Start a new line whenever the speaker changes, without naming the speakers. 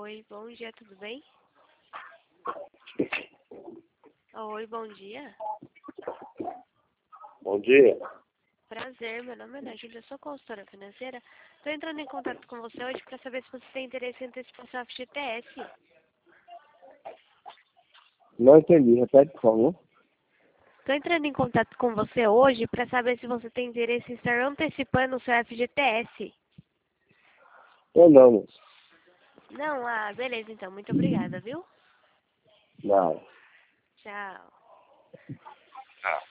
Oi, bom dia, tudo bem? Oi, bom dia.
Bom dia.
Prazer, meu nome é Ana Júlia, sou consultora financeira. Estou entrando em contato com você hoje para saber se você tem interesse em antecipar seu FGTS.
Não entendi, repete, por favor.
Estou entrando em contato com você hoje para saber se você tem interesse em estar antecipando o seu FGTS.
Eu não, moço.
Não? Ah, beleza então. Muito obrigada, viu?
Não.
Tchau.